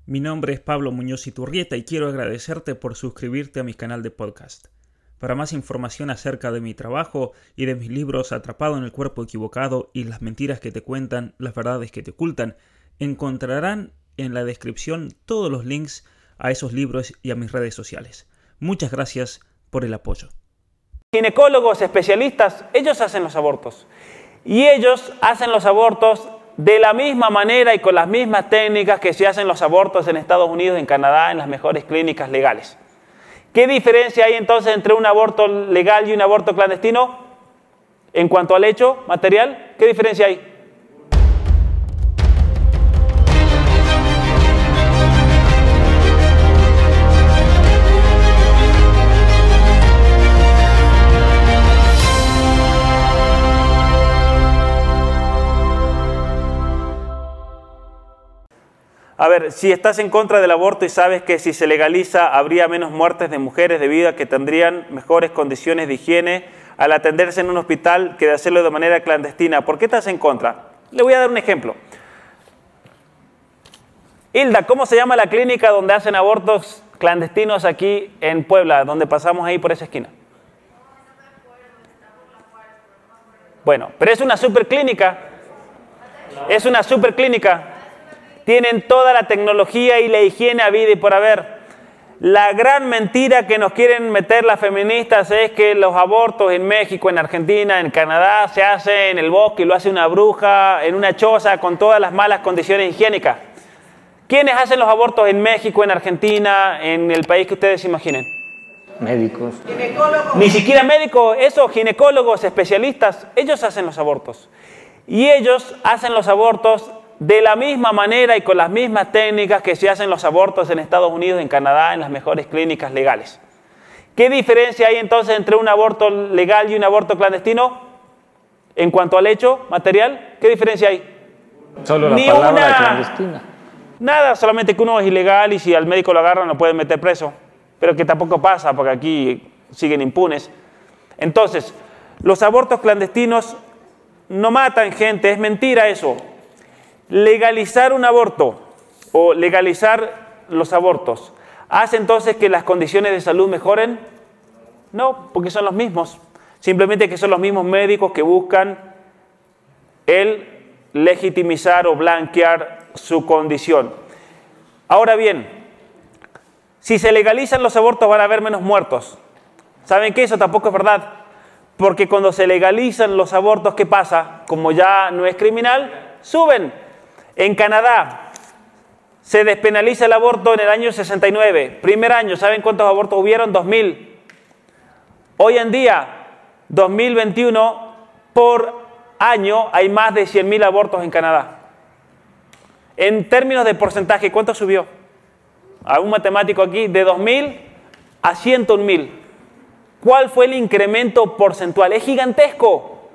Mi nombre es Pablo Muñoz Iturrieta y quiero agradecerte por suscribirte a mi canal de podcast. Para más información acerca de mi trabajo y de mis libros Atrapado en el cuerpo equivocado y Las mentiras que te cuentan, las verdades que te ocultan, encontrarán en la descripción todos los links a esos libros y a mis redes sociales. Muchas gracias por el apoyo. Ginecólogos especialistas, ellos hacen los abortos. Y ellos hacen los abortos de la misma manera y con las mismas técnicas que se hacen los abortos en Estados Unidos, en Canadá, en las mejores clínicas legales. ¿Qué diferencia hay entonces entre un aborto legal y un aborto clandestino? En cuanto al hecho material, ¿qué diferencia hay? A ver, si estás en contra del aborto y sabes que si se legaliza habría menos muertes de mujeres debido a que tendrían mejores condiciones de higiene al atenderse en un hospital que de hacerlo de manera clandestina, ¿por qué estás en contra? Le voy a dar un ejemplo. Hilda, ¿cómo se llama la clínica donde hacen abortos clandestinos aquí en Puebla, donde pasamos ahí por esa esquina? Bueno, pero es una superclínica. Es una superclínica. Tienen toda la tecnología y la higiene habida y por haber. La gran mentira que nos quieren meter las feministas es que los abortos en México, en Argentina, en Canadá, se hacen en el bosque y lo hace una bruja, en una choza, con todas las malas condiciones higiénicas. ¿Quiénes hacen los abortos en México, en Argentina, en el país que ustedes imaginen? Médicos. Ginecólogos. Ni siquiera médicos, esos ginecólogos especialistas, ellos hacen los abortos. Y ellos hacen los abortos de la misma manera y con las mismas técnicas que se hacen los abortos en Estados Unidos, en Canadá, en las mejores clínicas legales. ¿Qué diferencia hay entonces entre un aborto legal y un aborto clandestino? En cuanto al hecho material, ¿qué diferencia hay? Solo la palabra clandestina. Nada, solamente que uno es ilegal y si al médico lo agarran lo pueden meter preso. Pero que tampoco pasa porque aquí siguen impunes. Entonces, los abortos clandestinos no matan gente, es mentira eso. Legalizar un aborto o legalizar los abortos, ¿hace entonces que las condiciones de salud mejoren? No, porque son los mismos. Simplemente que son los mismos médicos que buscan el legitimizar o blanquear su condición. Ahora bien, si se legalizan los abortos van a haber menos muertos. ¿Saben qué? Eso tampoco es verdad. Porque cuando se legalizan los abortos, ¿qué pasa? Como ya no es criminal, suben. En Canadá se despenaliza el aborto en el año 69. Primer año, ¿saben cuántos abortos hubieron? 2000. Hoy en día, 2021, por año hay más de 100.000 abortos en Canadá. En términos de porcentaje, ¿cuánto subió? A un matemático aquí, de 2.000 a 101.000. ¿Cuál fue el incremento porcentual? Es gigantesco.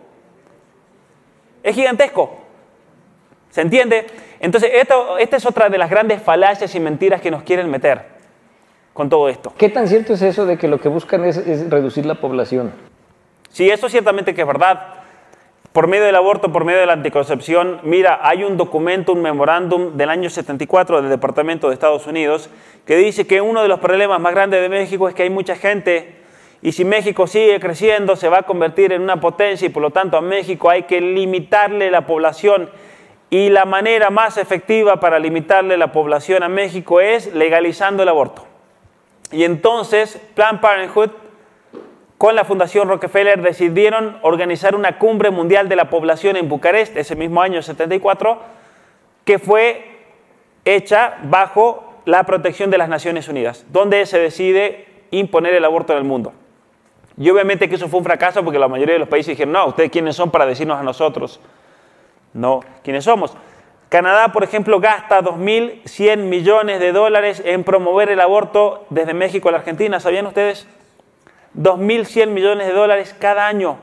Es gigantesco. ¿Se entiende? Entonces, esta es otra de las grandes falacias y mentiras que nos quieren meter con todo esto. ¿Qué tan cierto es eso de que lo que buscan es reducir la población? Sí, eso ciertamente que es verdad. Por medio del aborto, por medio de la anticoncepción, mira, hay un documento, un memorándum del año 74 del Departamento de Estados Unidos que dice que uno de los problemas más grandes de México es que hay mucha gente y si México sigue creciendo se va a convertir en una potencia y por lo tanto a México hay que limitarle la población. Y la manera más efectiva para limitarle la población a México es legalizando el aborto. Y entonces Planned Parenthood con la Fundación Rockefeller decidieron organizar una cumbre mundial de la población en Bucarest, ese mismo año 74, que fue hecha bajo la protección de las Naciones Unidas, donde se decide imponer el aborto en el mundo. Y obviamente que eso fue un fracaso porque la mayoría de los países dijeron, no, ¿ustedes quiénes son para decirnos a nosotros? No, ¿quiénes somos? Canadá, por ejemplo, gasta 2.100 millones de dólares en promover el aborto desde México a la Argentina. ¿Sabían ustedes? 2.100 millones de dólares cada año.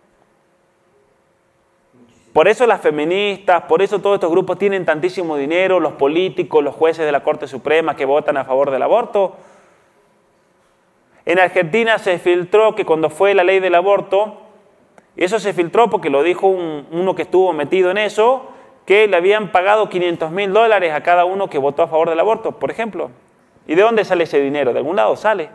Por eso las feministas, por eso todos estos grupos tienen tantísimo dinero, los políticos, los jueces de la Corte Suprema que votan a favor del aborto. En Argentina se filtró que cuando fue la ley del aborto, eso se filtró porque lo dijo uno que estuvo metido en eso, que le habían pagado $500.000 a cada uno que votó a favor del aborto, por ejemplo. ¿Y de dónde sale ese dinero? De algún lado sale.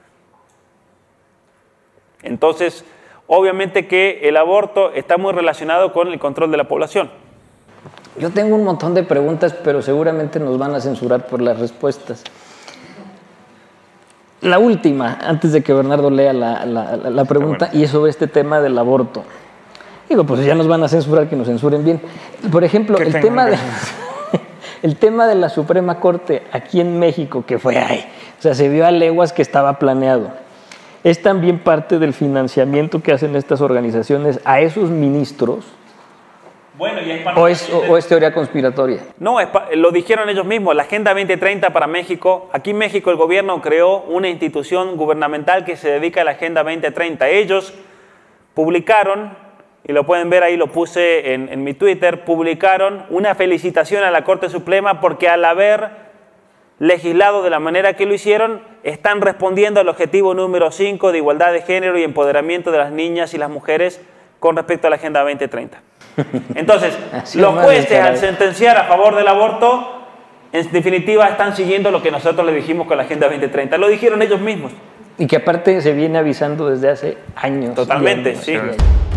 Entonces, obviamente que el aborto está muy relacionado con el control de la población. Yo tengo un montón de preguntas, pero seguramente nos van a censurar por las respuestas. La última, antes de que Bernardo lea la pregunta, y es sobre este tema del aborto. Digo, pues ya nos van a censurar, que nos censuren bien. Por ejemplo, el tema de la Suprema Corte aquí en México, que fue ahí, o sea, se vio a leguas que estaba planeado. ¿Es también parte del financiamiento que hacen estas organizaciones a esos ministros? Bueno, y ¿O es teoría conspiratoria? No, lo dijeron ellos mismos, la Agenda 2030 para México. Aquí en México el gobierno creó una institución gubernamental que se dedica a la Agenda 2030. Ellos publicaron, y lo pueden ver ahí, lo puse en mi Twitter, publicaron una felicitación a la Corte Suprema porque al haber legislado de la manera que lo hicieron, están respondiendo al objetivo número 5 de igualdad de género y empoderamiento de las niñas y las mujeres con respecto a la Agenda 2030. Entonces, los jueces al sentenciar a favor del aborto, en definitiva están siguiendo lo que nosotros les dijimos con la Agenda 2030. Lo dijeron ellos mismos. Y que aparte se viene avisando desde hace años. Totalmente, años, sí. años.